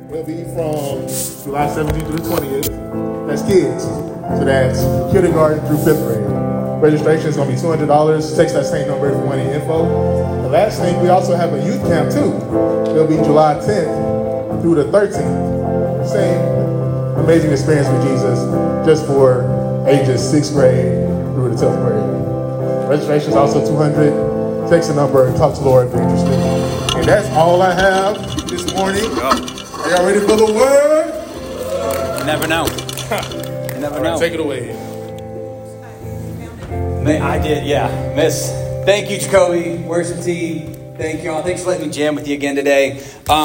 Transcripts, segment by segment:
It'll be from July 17th through the 20th. That's kids. So that's kindergarten through 5th grade. Registration is going to be $200. Text that same number if you want any info. The last thing, we also have a youth camp too. It'll be July 10th through the 13th. Same amazing experience with Jesus, just for ages 6th grade through the 10th grade. Registration is also $200. Text the number and talk to Laura if you're interested. And that's all I have this morning. Are y'all ready for the word? You never know. You never know. Take it away. I did, yeah. Miss. Thank you, Jacoby. Worship team. Thank y'all. Thanks for letting me jam with you again today.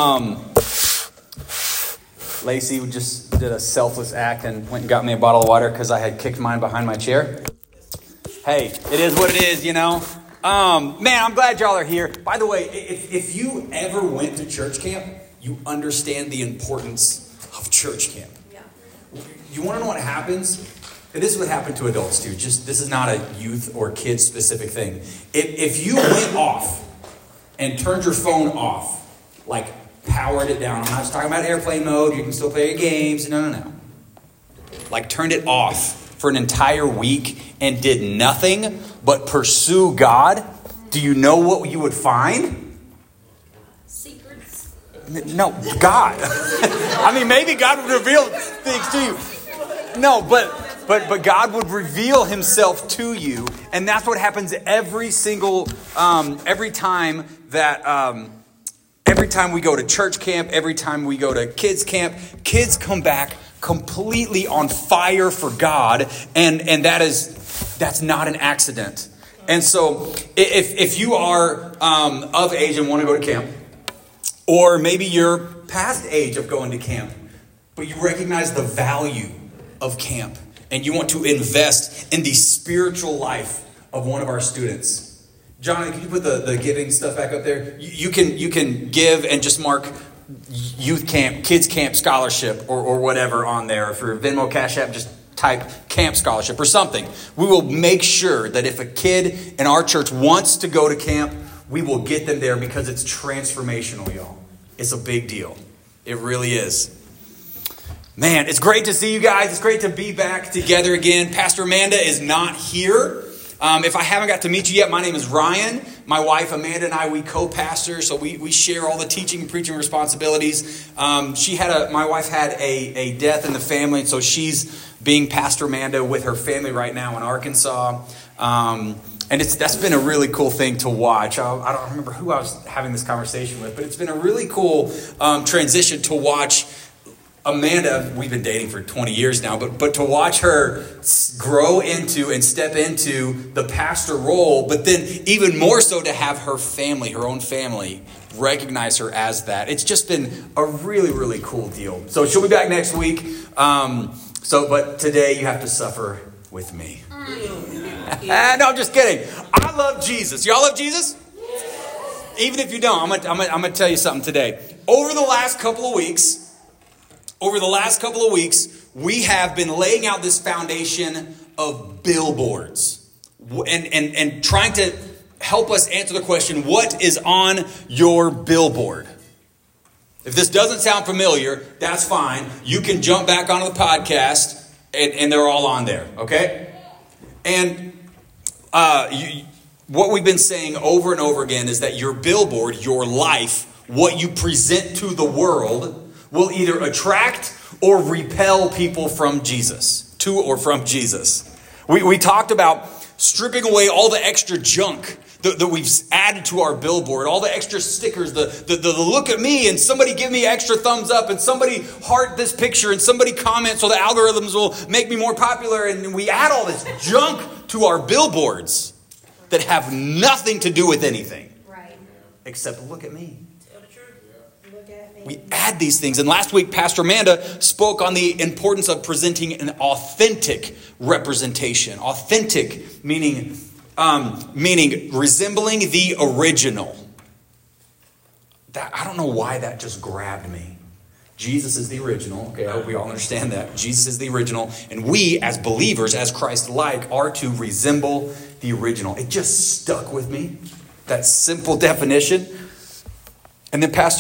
Lacey just did a selfless act and went and got me a bottle of water because I had kicked mine behind my chair. Hey, it is what it is, you know. Man, I'm glad y'all are here. By the way, if you ever went to church camp, you understand the importance of church camp. Yeah. You want to know what happens? And this is what happened to adults too. This is not a youth or kid specific thing. If you went off and turned your phone off, like powered it down. I'm not just talking about airplane mode. You can still play your games. No. Like turned it off for an entire week and did nothing but pursue God. Do you know what you would find? Secrets. No, God. I mean, maybe God would reveal things to you. No, but God would reveal himself to you. And that's what happens every time we go to church camp, every time we go to kids camp, kids come back completely on fire for God. And that's not an accident. And so if you are of age and want to go to camp, or maybe you're past age of going to camp, but you recognize the value of camp and you want to invest in the spiritual life of one of our students. Johnny, can you put the giving stuff back up there? You can give and just mark youth camp, kids camp scholarship or whatever on there. If you're Venmo, Cash App, just type camp scholarship or something. We will make sure that if a kid in our church wants to go to camp, we will get them there because it's transformational, y'all. It's a big deal. It really is. Man, it's great to see you guys. It's great to be back together again. Pastor Amanda is not here. If I haven't got to meet you yet, my name is Ryan. My wife Amanda and I, we co-pastor, so we share all the teaching and preaching responsibilities. My wife had a death in the family, and so she's being Pastor Amanda with her family right now in Arkansas. And that's been a really cool thing to watch. I don't remember who I was having this conversation with, but it's been a really cool transition to watch Amanda. We've been dating for 20 years now, but to watch her grow into and step into the pastor role, but then even more so to have her own family, recognize her as that. It's just been a really, really cool deal. So she'll be back next week. But today you have to suffer with me. No, I'm just kidding. I love Jesus. Y'all love Jesus? Even if you don't, I'm gonna tell you something today. Over the last couple of weeks, we have been laying out this foundation of billboards and trying to help us answer the question, what is on your billboard? If this doesn't sound familiar, that's fine. You can jump back onto the podcast and they're all on there, okay? And what we've been saying over and over again is that your billboard, your life, what you present to the world will either attract or repel people from Jesus, to or from Jesus. We talked about stripping away all the extra junk that we've added to our billboard, all the extra stickers, the look at me and somebody give me extra thumbs up and somebody heart this picture and somebody comment so the algorithms will make me more popular. And we add all this junk to our billboards that have nothing to do with anything. Right. Except look at me. We add these things. And last week, Pastor Amanda spoke on the importance of presenting an authentic representation. Authentic meaning resembling the original. I don't know why that just grabbed me. Jesus is the original. Okay, I hope we all understand that. Jesus is the original. And we, as believers, as Christ-like, are to resemble the original. It just stuck with me. That simple definition. And then Pastor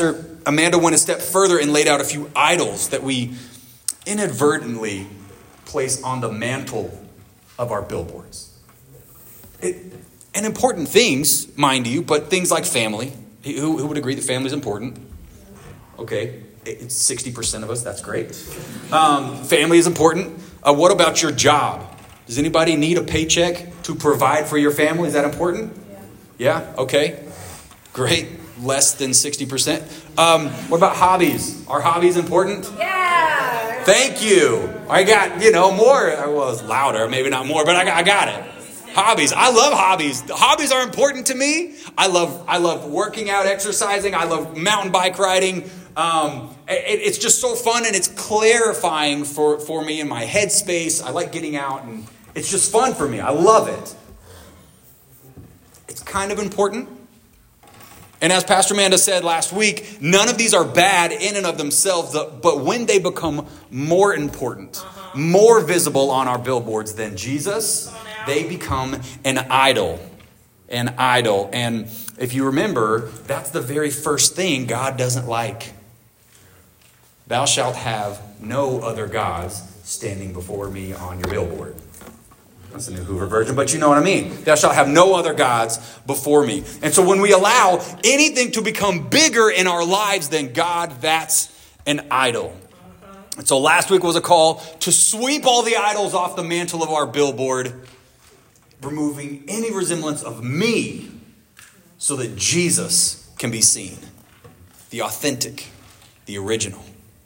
Amanda went a step further and laid out a few idols that we inadvertently place on the mantle of our billboards. And important things, mind you, but things like family. Who would agree that family is important? Okay, it's 60% of us. That's great. Family is important. What about your job? Does anybody need a paycheck to provide for your family? Is that important? Yeah? Okay. Great. Less than 60%. What about hobbies? Are hobbies important? Yeah. Thank you. I got, more. Well, it's louder. Maybe not more, but I got it. Hobbies. I love hobbies. Hobbies are important to me. I love working out, exercising. I love mountain bike riding. It's just so fun, and it's clarifying for me in my headspace. I like getting out, and it's just fun for me. I love it. It's kind of important. And as Pastor Amanda said last week, none of these are bad in and of themselves, but when they become more important, more visible on our billboards than Jesus, they become an idol. An idol. And if you remember, that's the very first thing God doesn't like. Thou shalt have no other gods standing before me on your billboard. That's the New Hoover version, but you know what I mean. Thou shalt have no other gods before me. And so when we allow anything to become bigger in our lives than God, that's an idol. And so last week was a call to sweep all the idols off the mantle of our billboard, removing any resemblance of me so that Jesus can be seen. The authentic, the original.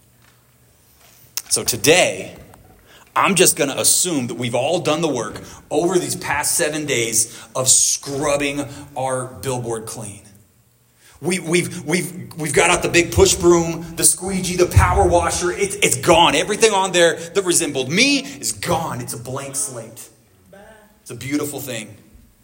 So today, I'm just going to assume that we've all done the work over these past 7 days of scrubbing our billboard clean. We've got out the big push broom, the squeegee, the power washer. It's gone. Everything on there that resembled me is gone. It's a blank slate. It's a beautiful thing.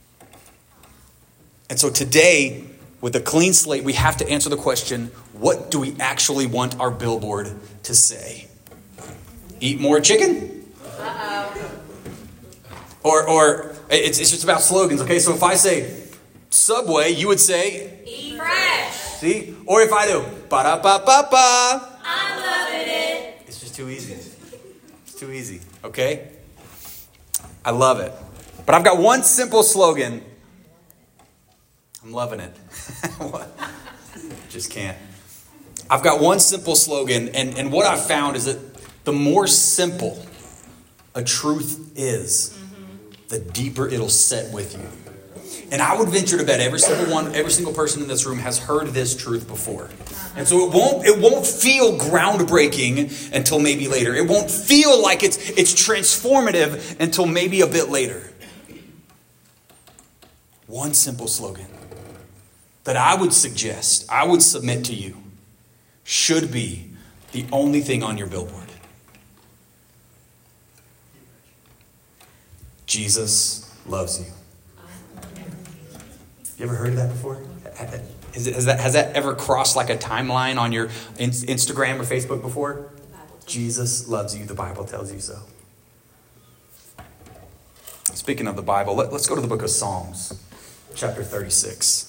And so today, with a clean slate, we have to answer the question, what do we actually want our billboard to say? Eat more chicken? Or it's just about slogans, okay? So if I say Subway, you would say Eat fresh. See? Or if I do ba-da-ba-ba-ba, I'm loving it. it's just too easy. It's too easy, okay? I love it. But I've got one simple slogan. I'm loving it. Just can't. I've got one simple slogan, and what I've found is that the more simple a truth is, the deeper it'll set with you. And I would venture to bet every single person in this room has heard this truth before. And so it won't feel groundbreaking until maybe later. It won't feel like it's transformative until maybe a bit later. One simple slogan that I would submit to you, should be the only thing on your billboard. Jesus loves you. You ever heard of that before? Has that ever crossed like a timeline on your Instagram or Facebook before? Jesus loves you. The Bible tells you so. Speaking of the Bible, let's go to the book of Psalms, chapter 36.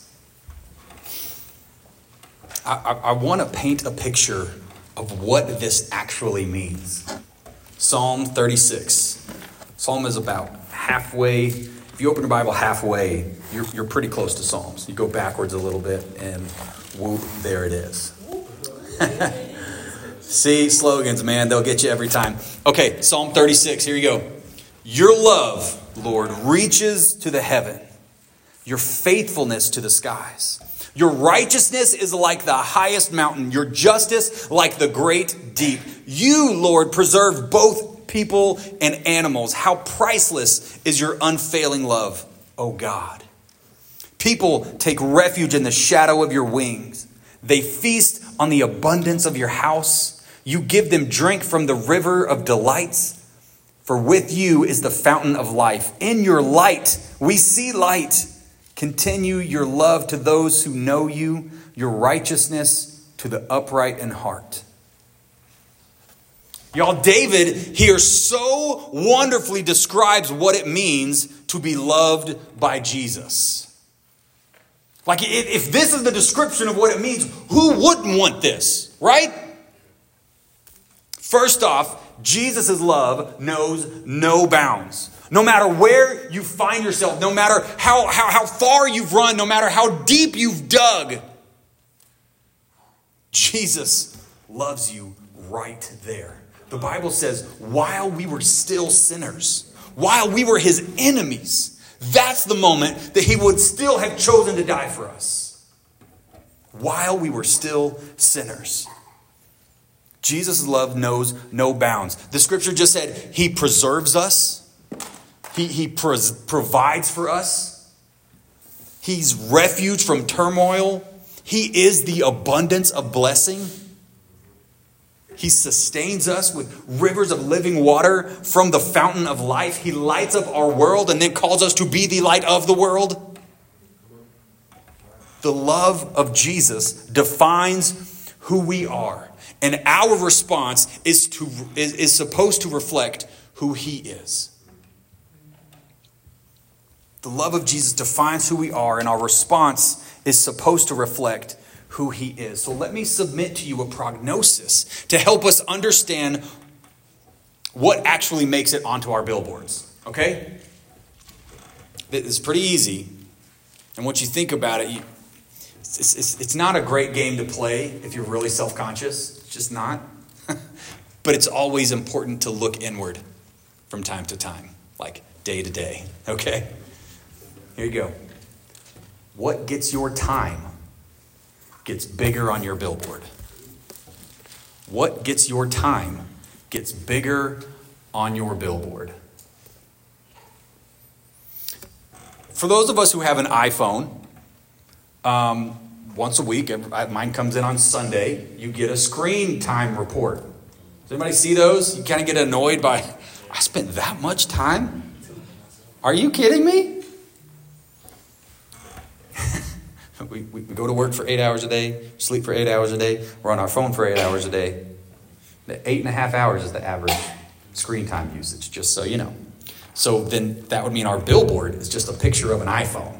I want to paint a picture of what this actually means. Psalm 36. Psalm is about halfway. If you open your Bible halfway, you're pretty close to Psalms. You go backwards a little bit, and whoop, there it is. See, slogans, man, they'll get you every time. Okay, Psalm 36, here you go. Your love, Lord, reaches to the heaven. Your faithfulness to the skies. Your righteousness is like the highest mountain. Your justice like the great deep. You, Lord, preserve both people and animals. How priceless is your unfailing love, O God. People take refuge in the shadow of your wings. They feast on the abundance of your house. You give them drink from the river of delights. For with you is the fountain of life. In your light, we see light. Continue your love to those who know you, your righteousness to the upright in heart. Y'all, David here so wonderfully describes what it means to be loved by Jesus. Like, if this is the description of what it means, who wouldn't want this, right? First off, Jesus' love knows no bounds. No matter where you find yourself, no matter how far you've run, no matter how deep you've dug, Jesus loves you right there. The Bible says, while we were still sinners, while we were his enemies, that's the moment that he would still have chosen to die for us. While we were still sinners. Jesus' love knows no bounds. The scripture just said he preserves us. He provides for us. He's refuge from turmoil. He is the abundance of blessing. He sustains us with rivers of living water from the fountain of life. He lights up our world and then calls us to be the light of the world. The love of Jesus defines who we are. And our response is supposed to reflect who he is. The love of Jesus defines who we are, and our response is supposed to reflect who he is. So let me submit to you a prognosis to help us understand what actually makes it onto our billboards. Okay? It's pretty easy. And once you think about it, it's not a great game to play if you're really self-conscious. It's just not. But it's always important to look inward from time to time, like day to day. Okay? Here you go. What gets your time gets bigger on your billboard. What gets your time gets bigger on your billboard. For those of us who have an iPhone, once a week, mine comes in on Sunday, you get a screen time report. Does anybody see those? You kind of get annoyed by, I spent that much time? Are you kidding me? We go to work for 8 hours a day, sleep for 8 hours a day, we're on our phone for 8 hours a day. 8.5 hours is the average screen time usage, just so you know. So then that would mean our billboard is just a picture of an iPhone.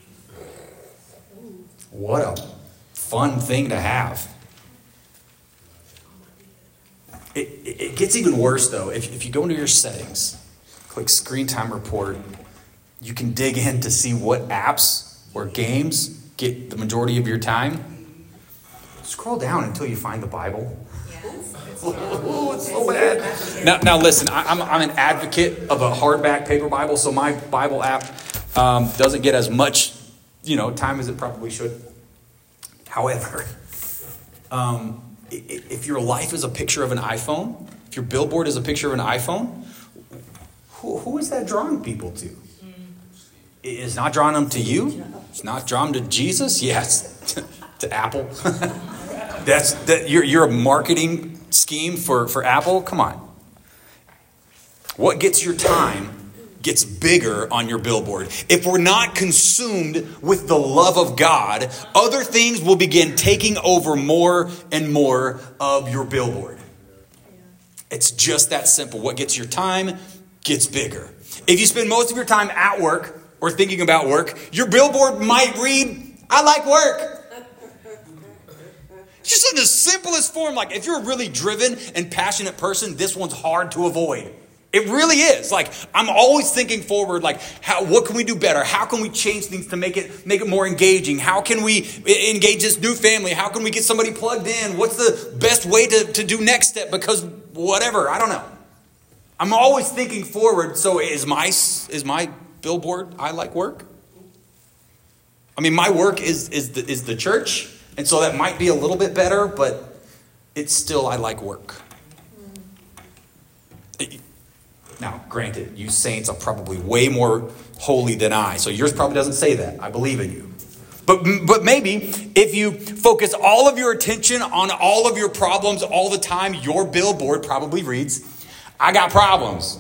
What a fun thing to have. It gets even worse, though. If you go into your settings, click screen time report, you can dig in to see what apps or games get the majority of your time. Scroll down until you find the Bible. Yes. Oh, it's so bad. Now listen, I'm an advocate of a hardback paper Bible, so my Bible app doesn't get as much, time as it probably should. However, if your life is a picture of an iPhone, if your billboard is a picture of an iPhone, who is that drawing people to? It's not drawing them to you. It's not drawing to Jesus. Yes, to Apple. You're a marketing scheme for Apple. Come on. What gets your time gets bigger on your billboard. If we're not consumed with the love of God, other things will begin taking over more and more of your billboard. It's just that simple. What gets your time gets bigger. If you spend most of your time at work or thinking about work, your billboard might read, "I like work." Just in the simplest form. Like, if you're a really driven and passionate person, this one's hard to avoid. It really is. Like, I'm always thinking forward, like, what can we do better? How can we change things to make it more engaging? How can we engage this new family? How can we get somebody plugged in? What's the best way to do next step? Because whatever, I don't know. I'm always thinking forward. So is my billboard, "I like work"? I mean, my work is the church, and so that might be a little bit better, but it's still "I like work." Now, granted, you saints are probably way more holy than I, so yours probably doesn't say that. I believe in you. But maybe if you focus all of your attention on all of your problems all the time, your billboard probably reads, "I got problems."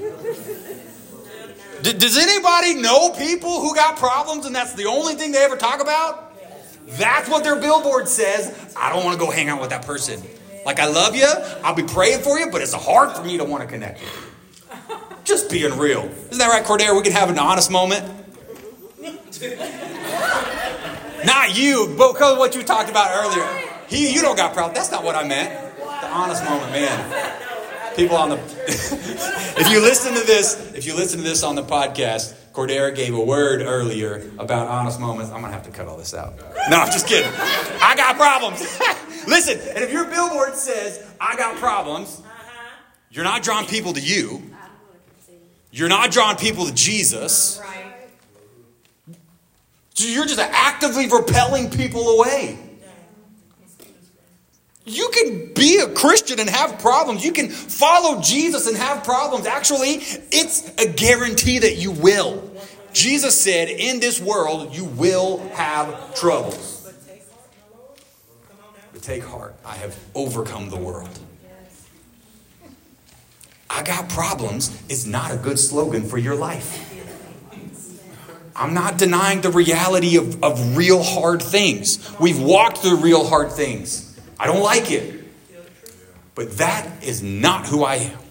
Does anybody know people who got problems and that's the only thing they ever talk about? That's what their billboard says. I don't want to go hang out with that person. Like, I love you, I'll be praying for you, but it's hard for me to want to connect with you. Just being real. Isn't that right, Cordero? We can have an honest moment. Not you, because of what you talked about earlier. You don't got problems. That's not what I meant. The honest moment, man. People on the if you listen to this on the podcast, Cordera gave a word earlier about honest moments. I'm gonna have to cut all this out. No, I'm just kidding. I got problems. Listen, and if your billboard says I got problems, you're not drawing people to you. You're not drawing people to Jesus. So you're just actively repelling people away. You can be a Christian and have problems. You can follow Jesus and have problems. Actually, it's a guarantee that you will. Jesus said, in this world, you will have troubles. But take heart. I have overcome the world. I got problems is not a good slogan for your life. I'm not denying the reality of real hard things. We've walked through real hard things. I don't like it. But that is not who I am.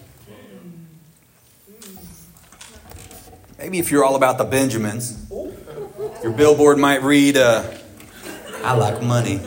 Maybe if you're all about the Benjamins, your billboard might read, I like money.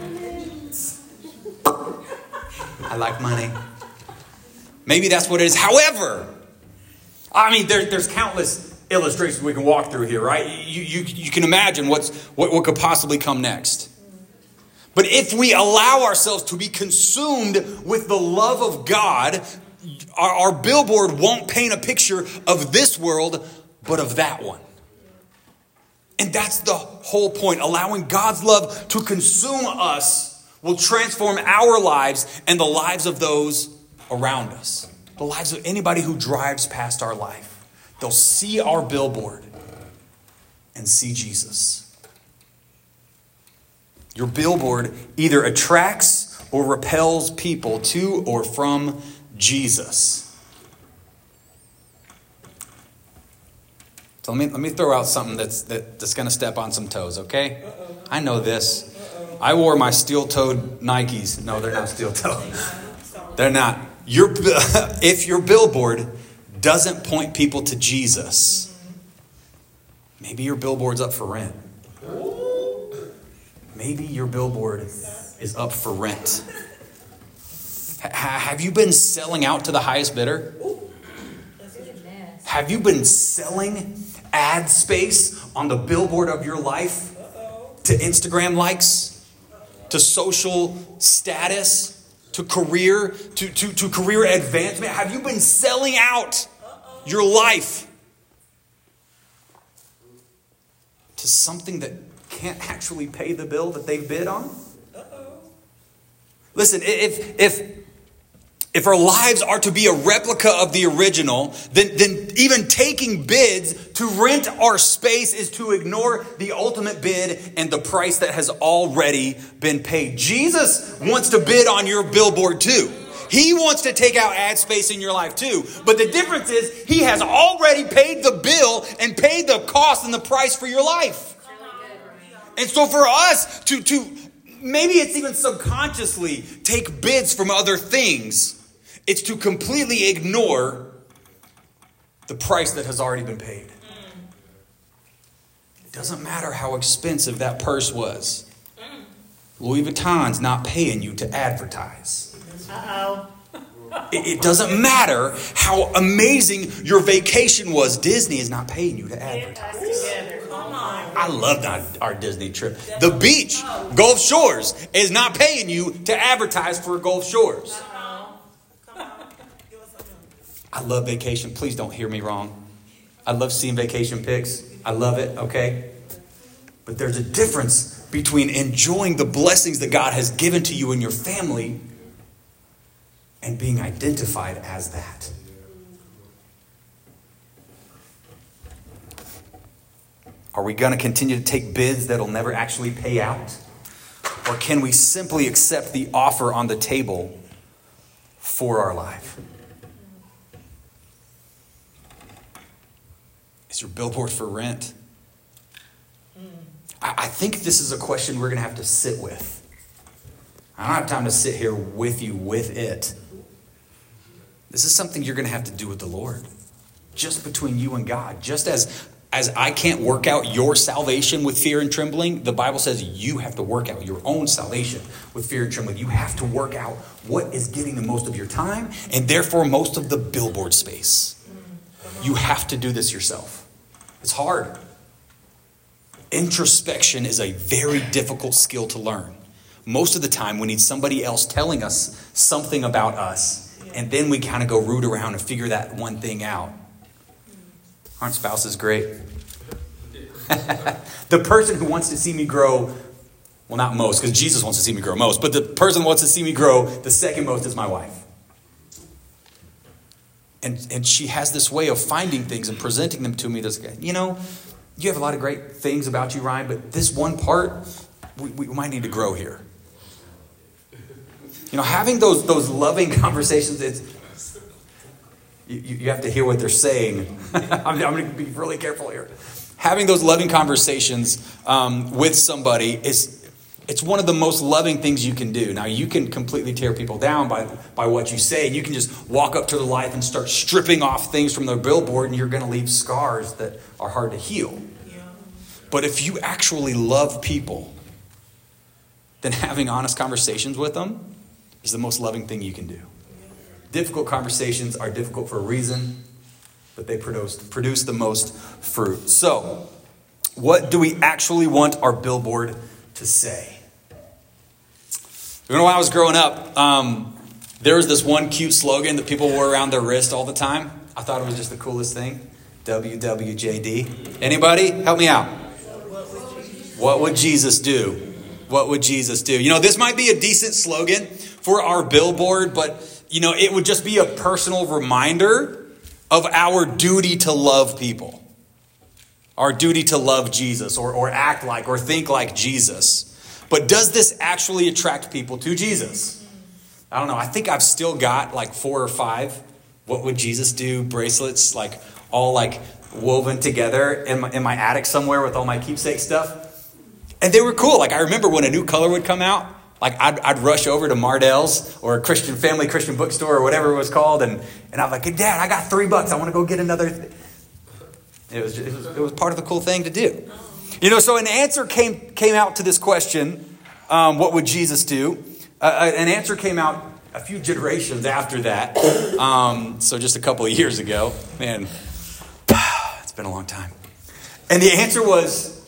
I like money. Maybe that's what it is. However, I mean, there's countless illustrations we can walk through here, right? You can imagine what could possibly come next. But if we allow ourselves to be consumed with the love of God, our billboard won't paint a picture of this world, but of that one. And that's the whole point. Allowing God's love to consume us will transform our lives and the lives of those around us. The lives of anybody who drives past our life. They'll see our billboard and see Jesus. Your billboard either attracts or repels people to or from Jesus. So let me throw out something that's going to step on some toes, okay? I know this. I wore my steel-toed Nikes. No, they're not steel-toed. They're not. If your billboard doesn't point people to Jesus, maybe your billboard's up for rent. Maybe your billboard is up for rent. Have you been selling out to the highest bidder? Have you been selling ad space on the billboard of your life to Instagram likes, to social status, to career, to career advancement? Have you been selling out your life to something that can't actually pay the bill that they bid on? Listen, if our lives are to be a replica of the original, then even taking bids to rent our space is to ignore the ultimate bid and the price that has already been paid. Jesus wants to bid on your billboard too. He wants to take out ad space in your life too. But the difference is he has already paid the bill and paid the cost and the price for your life. And so for us to maybe it's even subconsciously take bids from other things, it's to completely ignore the price that has already been paid. It doesn't matter how expensive that purse was. Louis Vuitton's not paying you to advertise. It doesn't matter how amazing your vacation was. Disney is not paying you to advertise. I loved our Disney trip. The beach, Gulf Shores, is not paying you to advertise for Gulf Shores. I love vacation. Please don't hear me wrong. I love seeing vacation pics. I love it, okay? But there's a difference between enjoying the blessings that God has given to you and your family and being identified as that. Are we going to continue to take bids that'll never actually pay out? Or can we simply accept the offer on the table for our life? Is your billboard for rent? I think this is a question we're going to have to sit with. I don't have time to sit here with you with it. This is something you're going to have to do with the Lord. Just between you and God. Just as as I can't work out your salvation with fear and trembling, the Bible says you have to work out your own salvation with fear and trembling. You have to work out what is getting the most of your time and therefore most of the billboard space. You have to do this yourself. It's hard. Introspection is a very difficult skill to learn. Most of the time we need somebody else telling us something about us, and then we kind of go root around and figure that one thing out. Aren't spouses great? The person who wants to see me grow, well, not most, because Jesus wants to see me grow most, but the person who wants to see me grow the second most is my wife. And she has this way of finding things and presenting them to me. This, you have a lot of great things about you, Ryan, but this one part, we might need to grow here. Having those loving conversations, you have to hear what they're saying. I'm going to be really careful here. Having those loving conversations with somebody it's one of the most loving things you can do. Now, you can completely tear people down by what you say, and you can just walk up to their life and start stripping off things from their billboard, and you're going to leave scars that are hard to heal. Yeah. But if you actually love people, then having honest conversations with them is the most loving thing you can do. Difficult conversations are difficult for a reason, but they produce the most fruit. So, what do we actually want our billboard to say? When I was growing up, there was this one cute slogan that people wore around their wrist all the time. I thought it was just the coolest thing. WWJD. Anybody? Help me out. What would Jesus do? What would Jesus do? This might be a decent slogan for our billboard, but it would just be a personal reminder of our duty to love people. Our duty to love Jesus or act like or think like Jesus. But does this actually attract people to Jesus? I don't know. I think I've still got like 4 or 5 what would Jesus do bracelets, all woven together in my attic somewhere with all my keepsake stuff. And they were cool. I remember when a new color would come out, I'd rush over to Mardell's or Christian bookstore or whatever it was called. And I was like, hey, Dad, I got $3. I want to go get another. It was part of the cool thing to do. So an answer came out to this question, what would Jesus do? An answer came out a few generations after that. So just a couple of years ago. Man, it's been a long time. And the answer was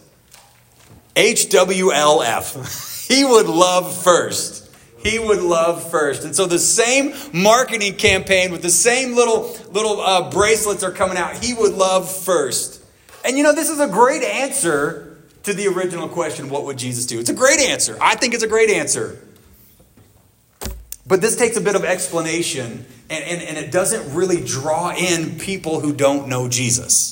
HWLF. He would love first. He would love first. And so the same marketing campaign with the same little bracelets are coming out. He would love first. And this is a great answer to the original question, what would Jesus do? It's a great answer. I think it's a great answer. But this takes a bit of explanation, and it doesn't really draw in people who don't know Jesus.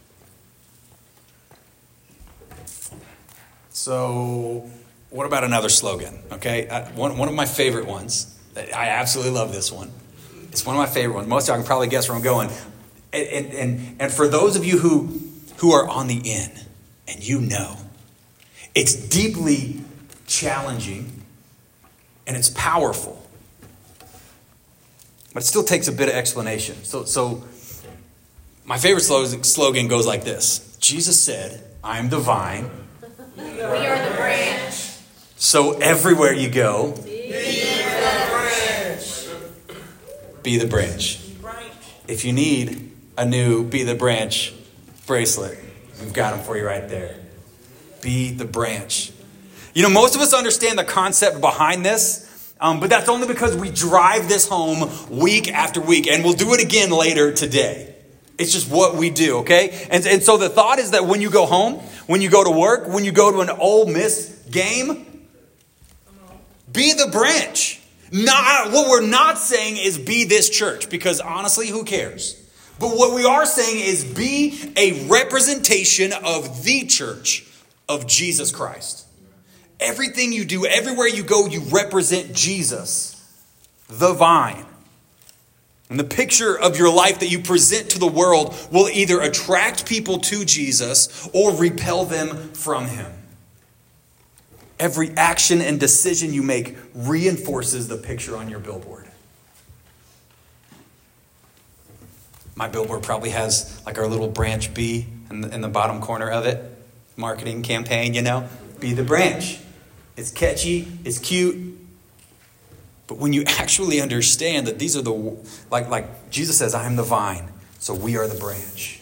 So, what about another slogan? Okay, one of my favorite ones. I absolutely love this one. It's one of my favorite ones. Most of y'all can probably guess where I'm going. And for those of you who are on the in, and it's deeply challenging and it's powerful, but it still takes a bit of explanation. So my favorite slogan goes like this. Jesus said, I am the vine. We are the branch. So everywhere you go, Be the branch. Be the branch. If you need a new Be the Branch bracelet, we've got them for you right there. Be the branch. Most of us understand the concept behind this, but that's only because we drive this home week after week, and we'll do it again later today. It's just what we do, okay? And so the thought is that when you go home, when you go to work, when you go to an Ole Miss game, be the branch. What we're not saying is be this church, because honestly, who cares? But what we are saying is be a representation of the church of Jesus Christ. Everything you do, everywhere you go, you represent Jesus, the vine. And the picture of your life that you present to the world will either attract people to Jesus or repel them from him. Every action and decision you make reinforces the picture on your billboard. My billboard probably has like our little branch B in the bottom corner of it. Marketing campaign, Be the branch. It's catchy. It's cute. But when you actually understand that these are like Jesus says, I am the vine, so we are the branch.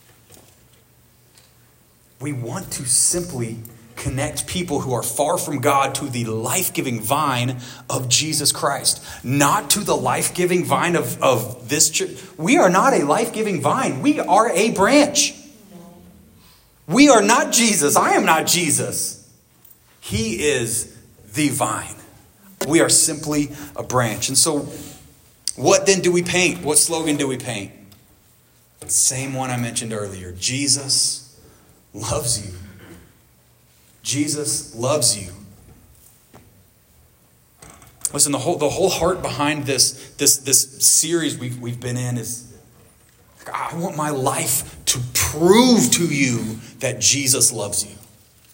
We want to simply connect people who are far from God to the life-giving vine of Jesus Christ, not to the life-giving vine of this church. We are not a life-giving vine. We are a branch. We are not Jesus. I am not Jesus. He is the vine. We are simply a branch. And so what then do we paint? What slogan do we paint? The same one I mentioned earlier. Jesus loves you. Jesus loves you. Listen, the whole heart behind this series we've been in is, I want my life to prove to you that Jesus loves you.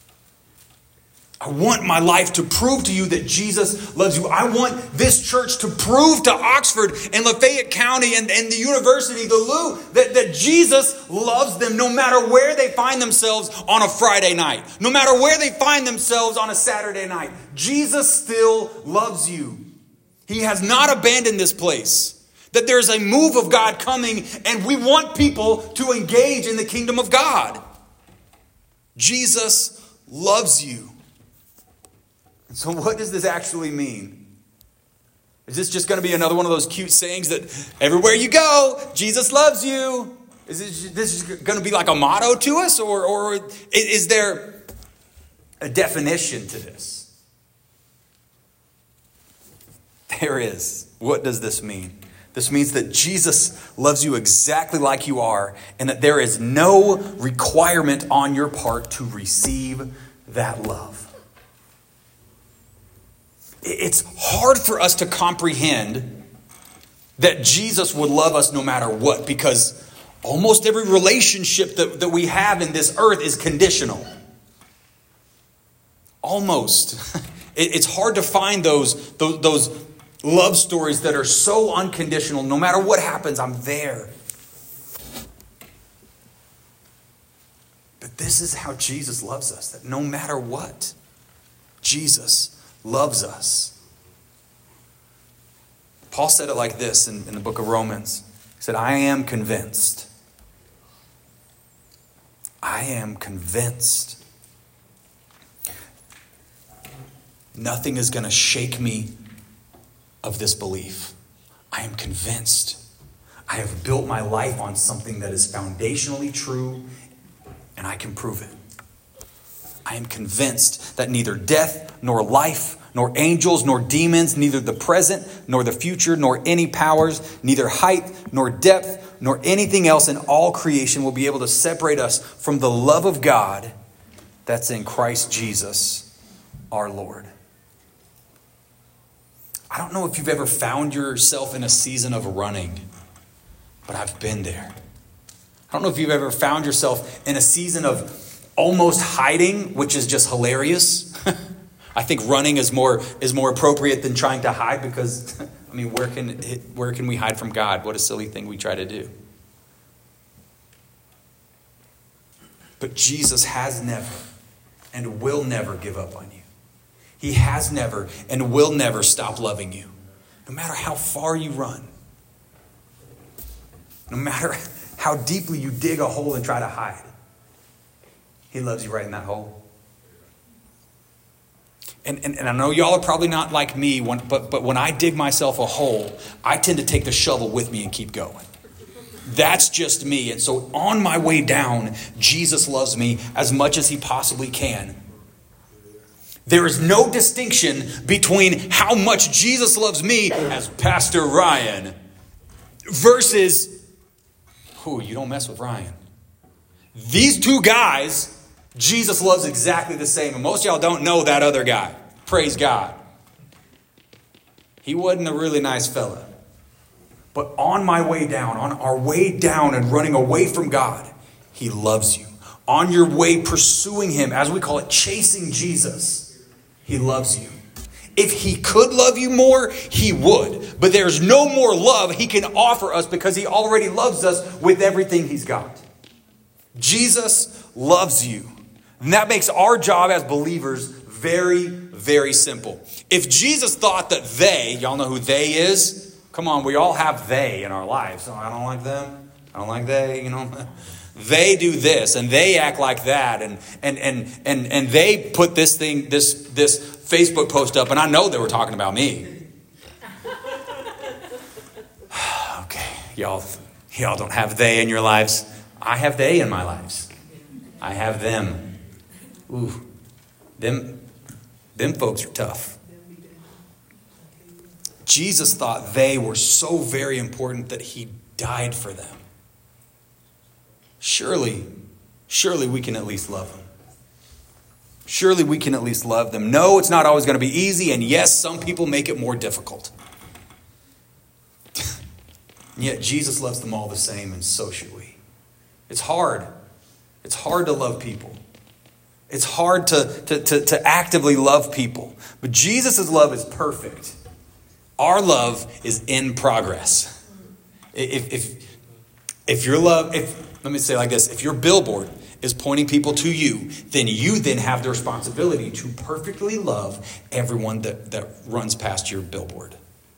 I want my life to prove to you that Jesus loves you. I want this church to prove to Oxford and Lafayette County and the university, the Lou, that Jesus loves them no matter where they find themselves on a Friday night. No matter where they find themselves on a Saturday night. Jesus still loves you. He has not abandoned this place. That there's a move of God coming and we want people to engage in the kingdom of God. Jesus loves you. And so what does this actually mean? Is this just going to be another one of those cute sayings that everywhere you go, Jesus loves you? Is this going to be like a motto to us? Or is there a definition to this? There is. What does this mean? This means that Jesus loves you exactly like you are, and that there is no requirement on your part to receive that love. It's hard for us to comprehend that Jesus would love us no matter what, because almost every relationship that we have in this earth is conditional. Almost. It's hard to find those love stories that are so unconditional. No matter what happens, I'm there. But this is how Jesus loves us, that no matter what, Jesus loves us. Paul said it like this in the book of Romans. He said, I am convinced. I am convinced. Nothing is going to shake me of this belief. I am convinced. I have built my life on something that is foundationally true, and I can prove it. I am convinced that neither death, nor life, nor angels, nor demons, neither the present, nor the future, nor any powers, neither height, nor depth, nor anything else in all creation will be able to separate us from the love of God that's in Christ Jesus, our Lord. I don't know if you've ever found yourself in a season of running, but I've been there. I don't know if you've ever found yourself in a season of almost hiding, which is just hilarious. I think running is more appropriate than trying to hide, because, I mean, where can we hide from God? What a silly thing we try to do. But Jesus has never and will never give up on you. He has never and will never stop loving you. No matter how far you run. No matter how deeply you dig a hole and try to hide. He loves you right in that hole. And I know y'all are probably not like me, but when I dig myself a hole, I tend to take the shovel with me and keep going. That's just me. And so on my way down, Jesus loves me as much as he possibly can. There is no distinction between how much Jesus loves me as Pastor Ryan versus, you don't mess with Ryan. These two guys, Jesus loves exactly the same. And most of y'all don't know that other guy. Praise God. He wasn't a really nice fella. But on my way down, on our way down and running away from God, he loves you. On your way pursuing him, as we call it, chasing Jesus, he loves you. If he could love you more, he would. But there's no more love he can offer us because he already loves us with everything he's got. Jesus loves you. And that makes our job as believers very, very simple. If Jesus thought that they, y'all know who they is? Come on, we all have they in our lives. Oh, I don't like them. I don't like they, They do this and they act like that and they put this Facebook post up and I know they were talking about me. Okay, y'all don't have they in your lives. I have they in my lives. I have them. Ooh, them folks are tough. Jesus thought they were so very important that he died for them. Surely we can at least love them. Surely we can at least love them. No, it's not always going to be easy. And yes, some people make it more difficult. And yet Jesus loves them all the same, and so should we. It's hard. It's hard to love people. It's hard to actively love people. But Jesus' love is perfect. Our love is in progress. If your love, let me say it like this, if your billboard is pointing people to you then have the responsibility to perfectly love everyone that runs past your billboard.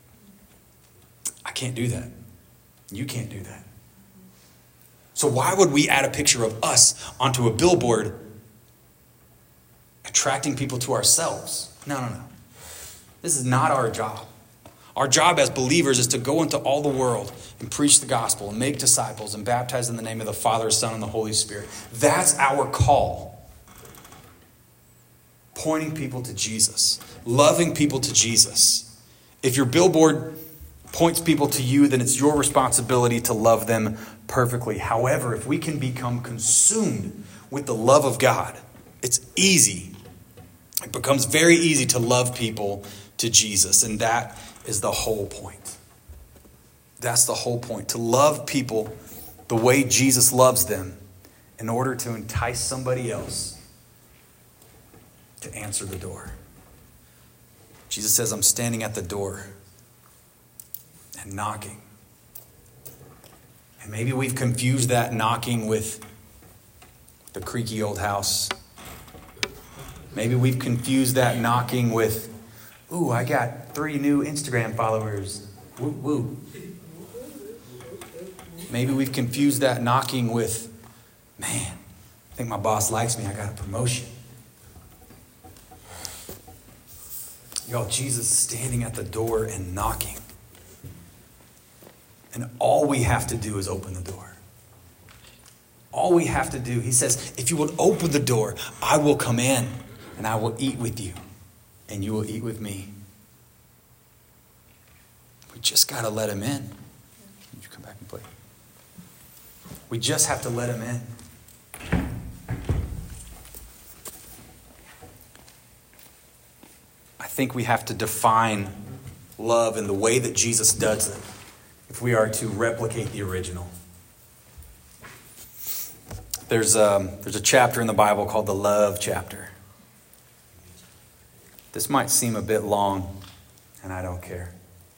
I can't do that. You can't do that. So why would we add a picture of us onto a billboard attracting people to ourselves? No. This is not our job. Our job as believers is to go into all the world and preach the gospel and make disciples and baptize in the name of the Father, Son, and the Holy Spirit. That's our call. Pointing people to Jesus. Loving people to Jesus. If your billboard points people to you, then it's your responsibility to love them perfectly. However, if we can become consumed with the love of God, it's easy. It becomes very easy to love people to Jesus. And that is the whole point. That's the whole point. To love people the way Jesus loves them in order to entice somebody else to answer the door. Jesus says, I'm standing at the door and knocking. And maybe we've confused that knocking with the creaky old house. Maybe we've confused that knocking with, ooh, I got 3 new Instagram followers. Woo, woo. Maybe we've confused that knocking with, man, I think my boss likes me. I got a promotion. Y'all, Jesus is standing at the door and knocking. And all we have to do is open the door. All we have to do, he says, if you will open the door, I will come in and I will eat with you and you will eat with me. We just got to let him in. Would you come back and play? We just have to let him in. I think we have to define love in the way that Jesus does it if we are to replicate the original. There's a chapter in the Bible called the love chapter. This might seem a bit long, and I don't care.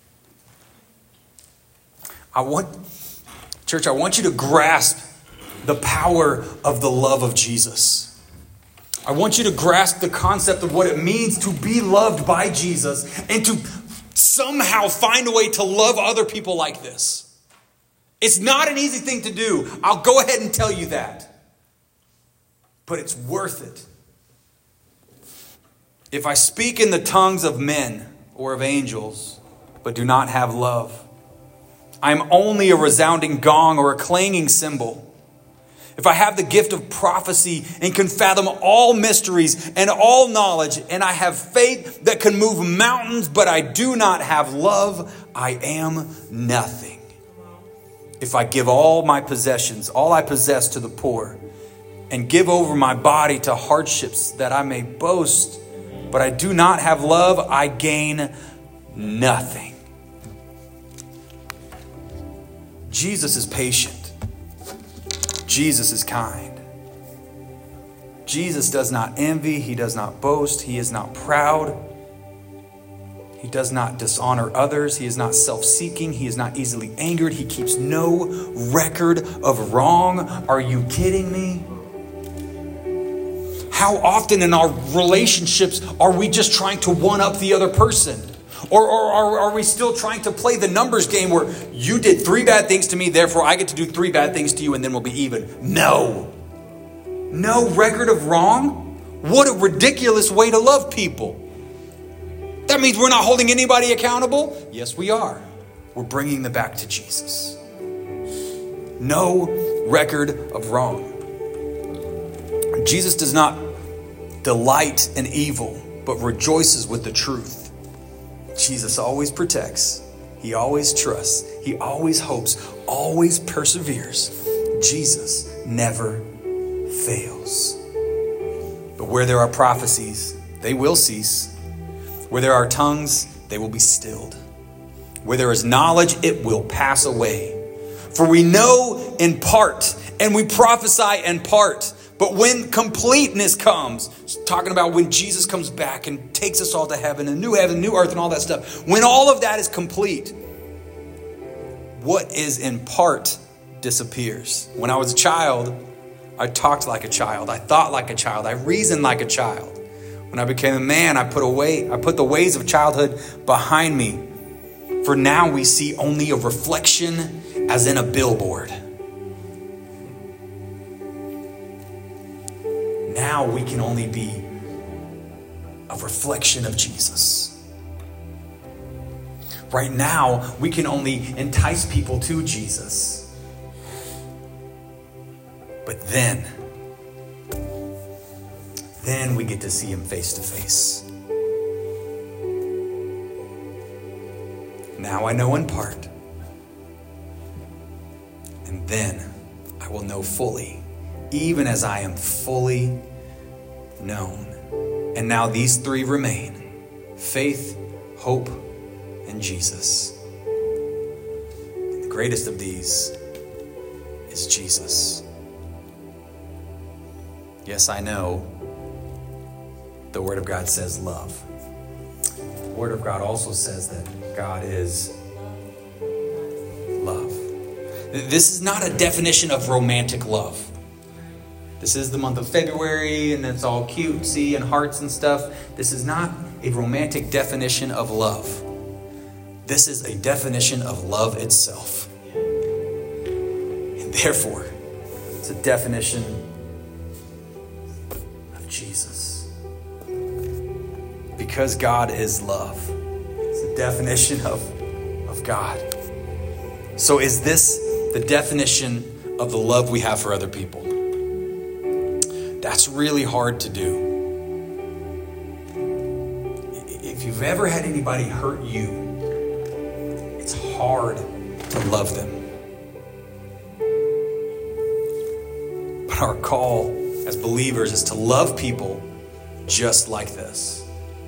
I want you to grasp the power of the love of Jesus. I want you to grasp the concept of what it means to be loved by Jesus and to somehow find a way to love other people like this. It's not an easy thing to do. I'll go ahead and tell you that. But it's worth it. If I speak in the tongues of men or of angels, but do not have love, I am only a resounding gong or a clanging cymbal. If I have the gift of prophecy and can fathom all mysteries and all knowledge, and I have faith that can move mountains, but I do not have love, I am nothing. If I give all my possessions, all I possess to the poor, and give over my body to hardships that I may boast, but I do not have love, I gain nothing. Jesus is patient. Jesus is kind. Jesus does not envy. He does not boast. He is not proud. He does not dishonor others. He is not self-seeking. He is not easily angered. He keeps no record of wrong. Are you kidding me? How often in our relationships are we just trying to one-up the other person? Or are we still trying to play the numbers game where you did 3 bad things to me, therefore I get to do 3 bad things to you and then we'll be even? No. No record of wrong? What a ridiculous way to love people. That means we're not holding anybody accountable? Yes, we are. We're bringing them back to Jesus. No record of wrong. Jesus does not delight in evil, but rejoices with the truth. Jesus always protects. He always trusts. He always hopes, always perseveres. Jesus never fails. But where there are prophecies, they will cease. Where there are tongues, they will be stilled. Where there is knowledge, it will pass away. For we know in part, and we prophesy in part. But when completeness comes, talking about when Jesus comes back and takes us all to heaven, new earth, and all that stuff. When all of that is complete, what is in part disappears. When I was a child, I talked like a child. I thought like a child. I reasoned like a child. When I became a man, I put the ways of childhood behind me. For now we see only a reflection as in a billboard. Now we can only be a reflection of Jesus. Right now, we can only entice people to Jesus. But then we get to see him face to face. Now I know in part. And then I will know fully, even as I am fully known. And now these 3 remain: faith, hope, and Jesus. And the greatest of these is Jesus. Yes, I know the Word of God says love. The Word of God also says that God is love. This is not a definition of romantic love. This is the month of February and it's all cutesy and hearts and stuff. This is not a romantic definition of love. This is a definition of love itself. And therefore, it's a definition of Jesus. Because God is love. It's a definition of God. So is this the definition of the love we have for other people? That's really hard to do. If you've ever had anybody hurt you, it's hard to love them. But our call as believers is to love people just like this.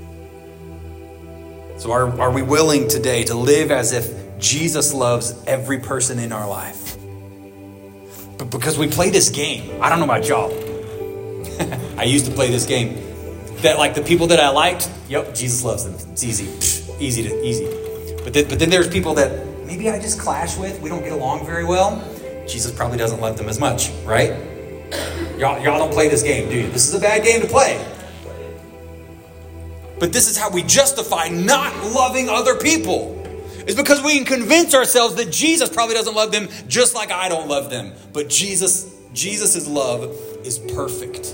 So are we willing today to live as if Jesus loves every person in our life? But because we play this game, I don't know about y'all. I used to play this game that like the people that I liked, yep, Jesus loves them. It's easy. But then there's people that maybe I just clash with. We don't get along very well. Jesus probably doesn't love them as much, right? Y'all don't play this game, do you? This is a bad game to play. But this is how we justify not loving other people. It's because we can convince ourselves that Jesus probably doesn't love them just like I don't love them. But Jesus' love is perfect.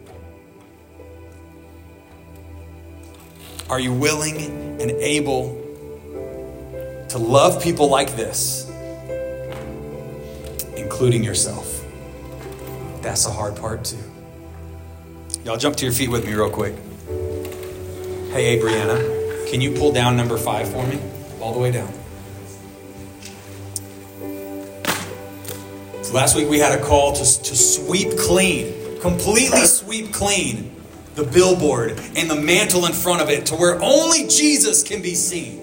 Are you willing and able to love people like this, including yourself? That's the hard part too. Y'all jump to your feet with me real quick. Hey, Brianna, can you pull down number 5 for me? All the way down. So last week we had a call to sweep clean, completely sweep clean the billboard and the mantle in front of it to where only Jesus can be seen.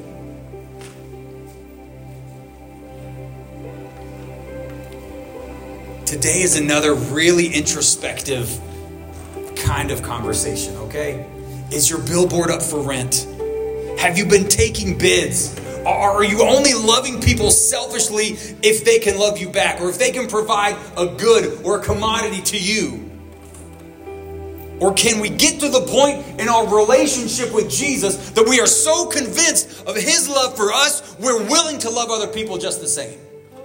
Today is another really introspective kind of conversation, okay? Is your billboard up for rent? Have you been taking bids? Are you only loving people selfishly if they can love you back, or if they can provide a good or a commodity to you? Or can we get to the point in our relationship with Jesus that we are so convinced of his love for us, we're willing to love other people just the same?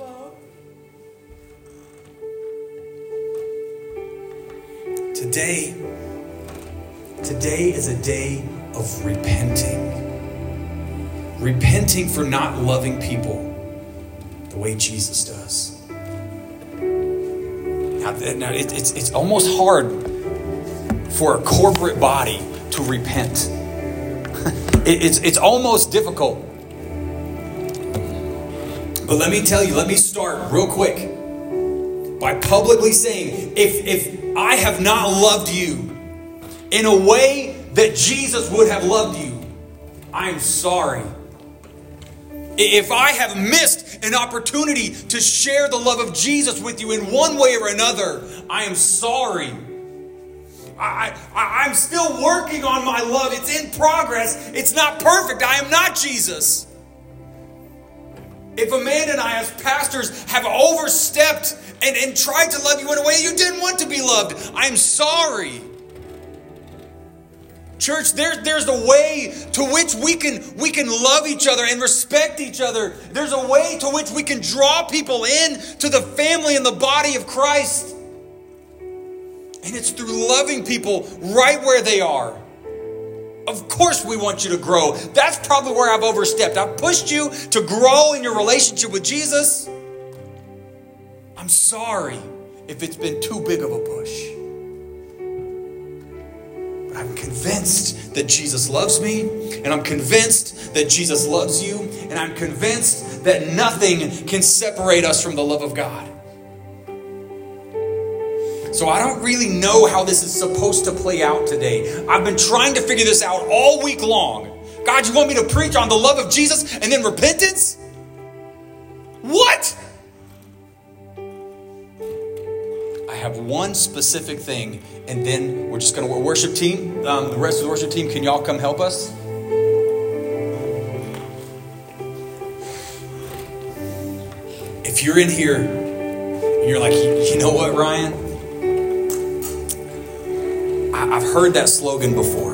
Today is a day of repenting. Repenting for not loving people the way Jesus does. Now it's almost hard for a corporate body to repent. It's almost difficult. But let me tell you, let me start real quick by publicly saying, if I have not loved you in a way that Jesus would have loved you, I'm sorry. If I have missed an opportunity to share the love of Jesus with you in one way or another, I am sorry. I'm still working on my love. It's in progress. It's not perfect. I am not Jesus. If Amanda and I as pastors have overstepped and tried to love you in a way you didn't want to be loved, I'm sorry. Church, there's a way to which we can love each other and respect each other. There's a way to which we can draw people in to the family and the body of Christ. And it's through loving people right where they are. Of course we want you to grow. That's probably where I've overstepped. I've pushed you to grow in your relationship with Jesus. I'm sorry if it's been too big of a push. But I'm convinced that Jesus loves me, and I'm convinced that Jesus loves you, and I'm convinced that nothing can separate us from the love of God. So I don't really know how this is supposed to play out today. I've been trying to figure this out all week long. God, you want me to preach on the love of Jesus and then repentance? What? I have one specific thing, and then we're just going to worship team. The rest of the worship team, can y'all come help us? If you're in here and you're like, you know what, Ryan? I've heard that slogan before.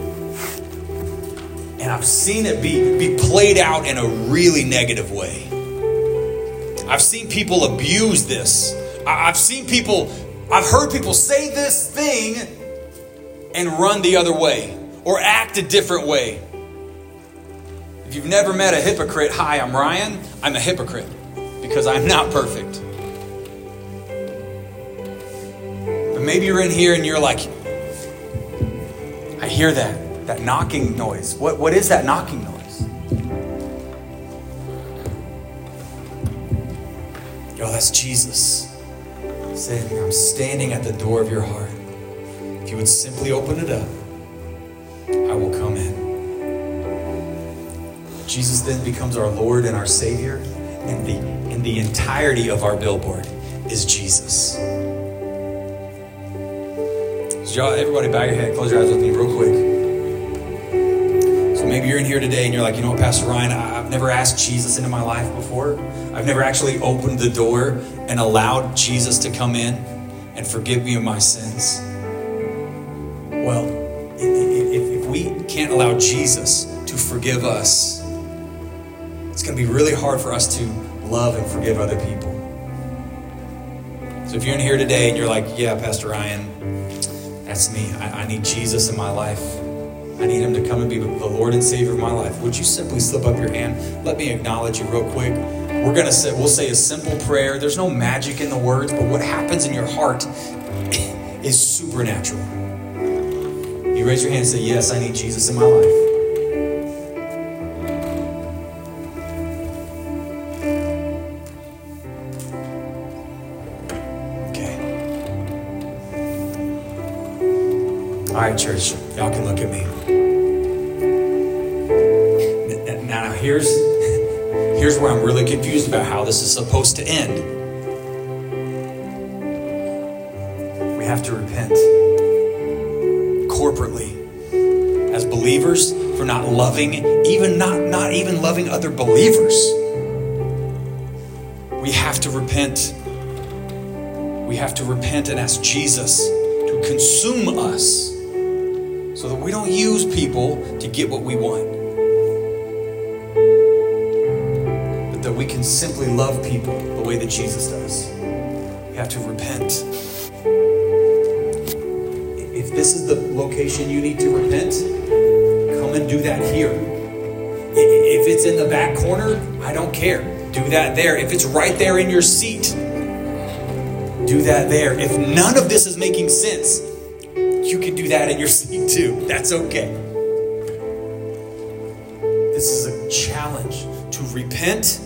And I've seen it be played out in a really negative way. I've seen people abuse this. I've heard people say this thing and run the other way or act a different way. If you've never met a hypocrite, hi, I'm Ryan. I'm a hypocrite because I'm not perfect. But maybe you're in here and you're like, I hear that knocking noise. What is that knocking noise? Yo, that's Jesus saying, I'm standing at the door of your heart. If you would simply open it up, I will come in. Jesus then becomes our Lord and our Savior, and the entirety of our billboard is Jesus. So everybody bow your head, close your eyes with me real quick. So maybe you're in here today and you're like, you know what, Pastor Ryan, I've never asked Jesus into my life before. I've never actually opened the door and allowed Jesus to come in and forgive me of my sins. Well, if we can't allow Jesus to forgive us, it's going to be really hard for us to love and forgive other people. So if you're in here today and you're like, yeah, Pastor Ryan, that's me. I need Jesus in my life. I need him to come and be the Lord and Savior of my life. Would you simply slip up your hand? Let me acknowledge you real quick. We'll say a simple prayer. There's no magic in the words, but what happens in your heart is supernatural. You raise your hand and say, yes, I need Jesus in my life. All right, church, y'all can look at me. Now here's where I'm really confused about how this is supposed to end. We have to repent corporately as believers for not loving, not even loving other believers. We have to repent. We have to repent and ask Jesus to consume us so that we don't use people to get what we want, but that we can simply love people the way that Jesus does. We have to repent. If this is the location you need to repent, come and do that here. If it's in the back corner, I don't care. Do that there. If it's right there in your seat, do that there. If none of this is making sense, you can do that in your seat too. That's okay. This is a challenge to repent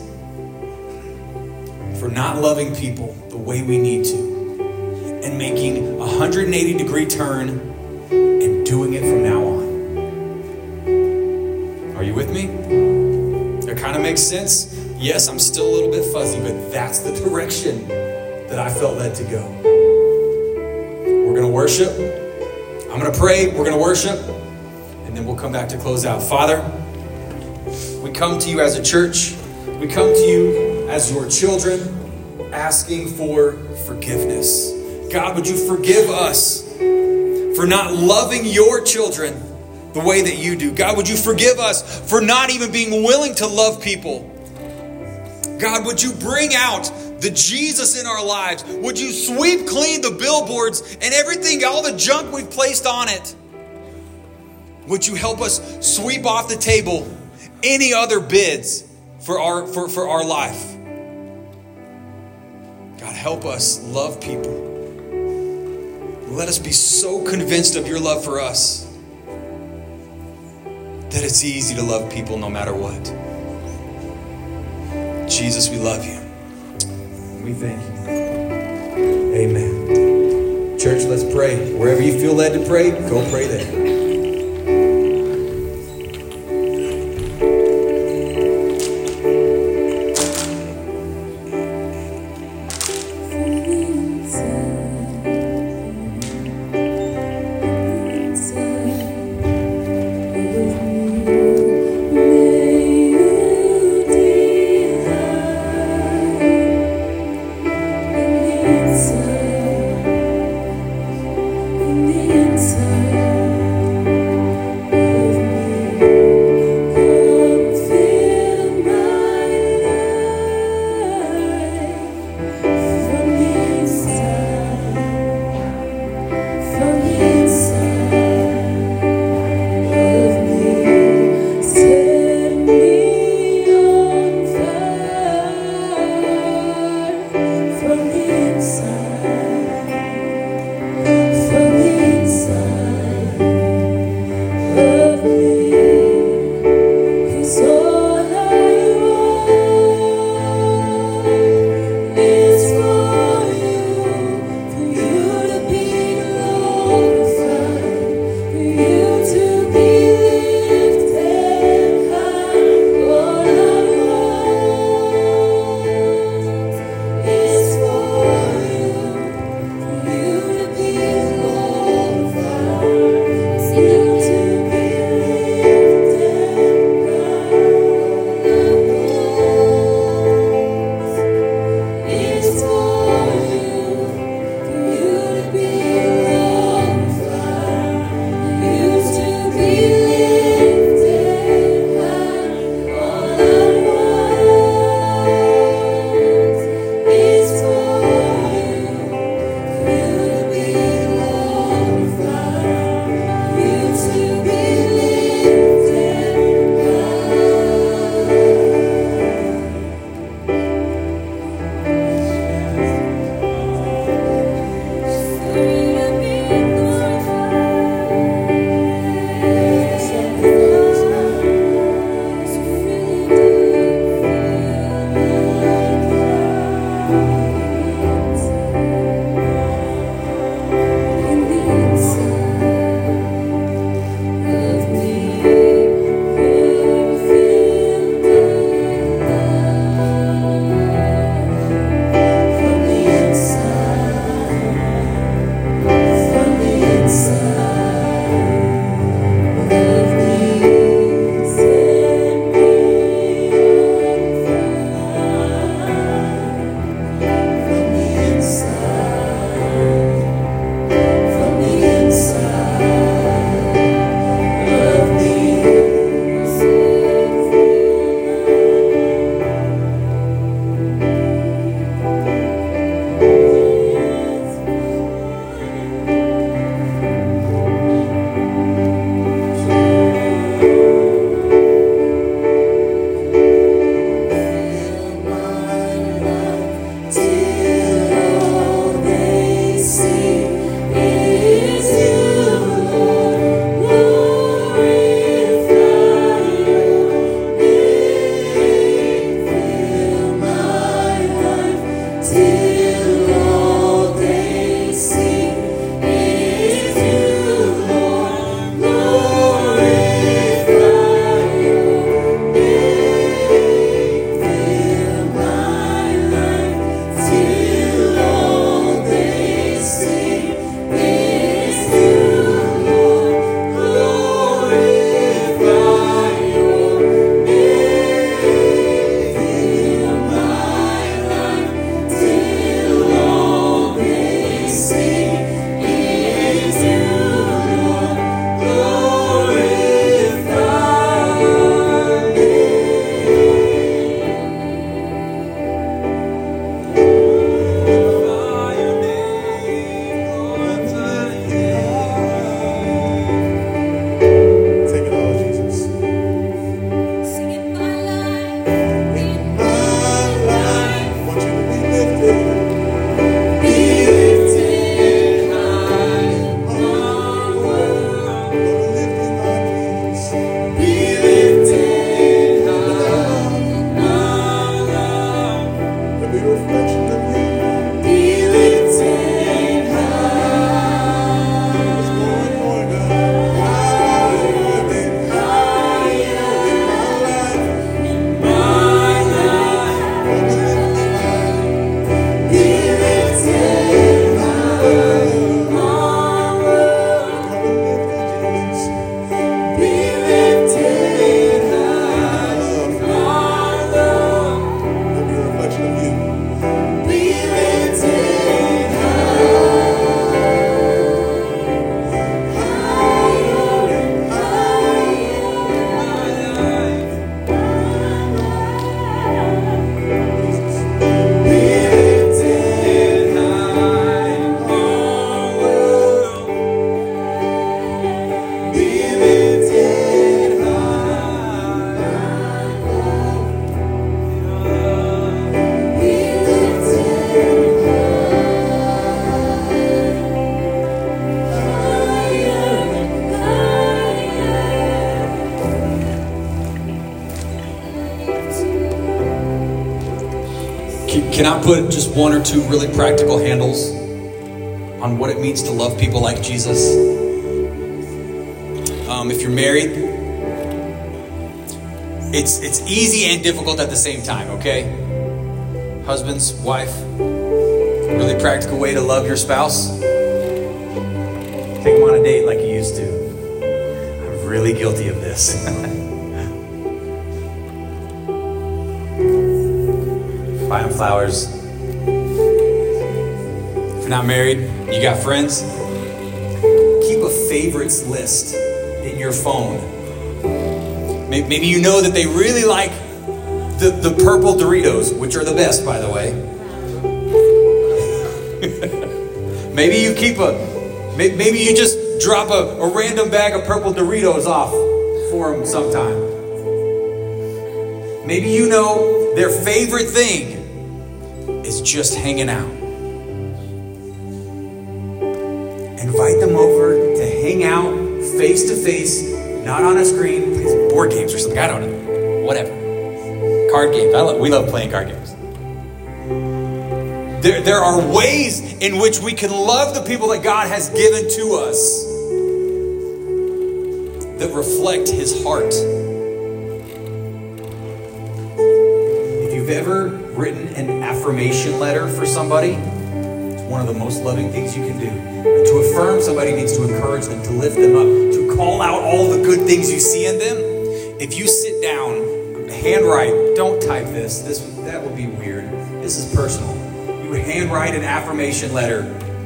for not loving people the way we need to, and making a 180-degree turn and doing it from now on. Are you with me? That kind of makes sense? Yes, I'm still a little bit fuzzy, but that's the direction that I felt led to go. We're going to worship. I'm going to pray. We're going to worship. And then we'll come back to close out. Father, we come to you as a church. We come to you as your children, asking for forgiveness. God, would you forgive us for not loving your children the way that you do? God, would you forgive us for not even being willing to love people? God, would you bring out the Jesus in our lives? Would you sweep clean the billboards and everything, all the junk we've placed on it? Would you help us sweep off the table any other bids for our life? God, help us love people. Let us be so convinced of your love for us that it's easy to love people no matter what. Jesus, we love you. We thank you. Amen. Church, let's pray. Wherever you feel led to pray, go pray there. Inside Can I put just one or two really practical handles on what it means to love people like Jesus? If you're married, it's easy and difficult at the same time, okay? Husbands, wife, really practical way to love your spouse. Take them on a date like you used to. I'm really guilty of this. Buy them flowers. If you're not married, you got friends, keep a favorites list in your phone. Maybe you know that they really like the purple Doritos, which are the best, by the way. Maybe you maybe you just drop a random bag of purple Doritos off for them sometime. Maybe you know their favorite thing is just hanging out. Invite them over to hang out face to face, not on a screen, play some board games or something. I don't know. Whatever. Card games. We love playing card games. There are ways in which we can love the people that God has given to us that reflect His heart. If you've ever written an affirmation letter for somebody, it's one of the most loving things you can do. To affirm somebody means to encourage them, to lift them up, to call out all the good things you see in them. If you sit down, handwrite, don't type this. That would be weird. This is personal. You handwrite an affirmation letter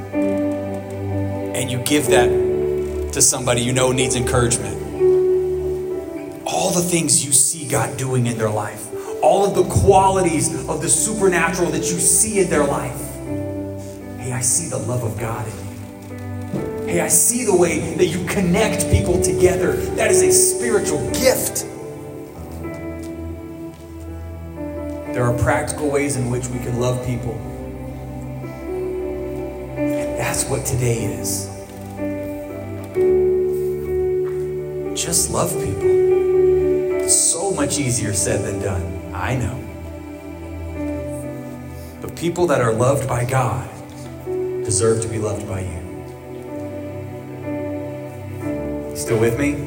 and you give that to somebody you know needs encouragement. All the things you see God doing in their life, all of the qualities of the supernatural that you see in their life. Hey, I see the love of God in you. Hey, I see the way that you connect people together. That is a spiritual gift. There are practical ways in which we can love people. And that's what today is. Just love people. It's so much easier said than done. I know. But people that are loved by God deserve to be loved by you. Still with me?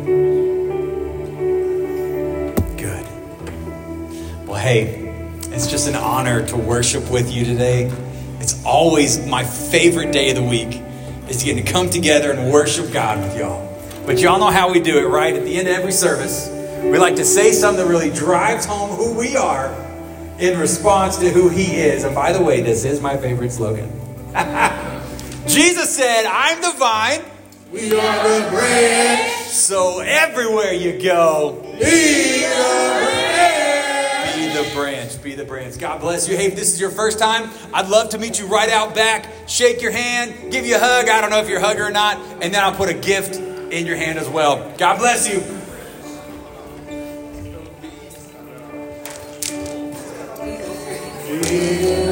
Good. Well, hey, it's just an honor to worship with you today. It's always my favorite day of the week is to get to come together and worship God with y'all. But y'all know how we do it, right? At the end of every service, we like to say something that really drives home who we are in response to who He is. And by the way, this is my favorite slogan. Jesus said, I'm the vine. We are the branch. So everywhere you go, Be the branch. Be the branch. Be the branch. God bless you. Hey, if this is your first time, I'd love to meet you right out back. Shake your hand. Give you a hug. I don't know if you're a hugger or not. And then I'll put a gift in your hand as well. God bless you. Be the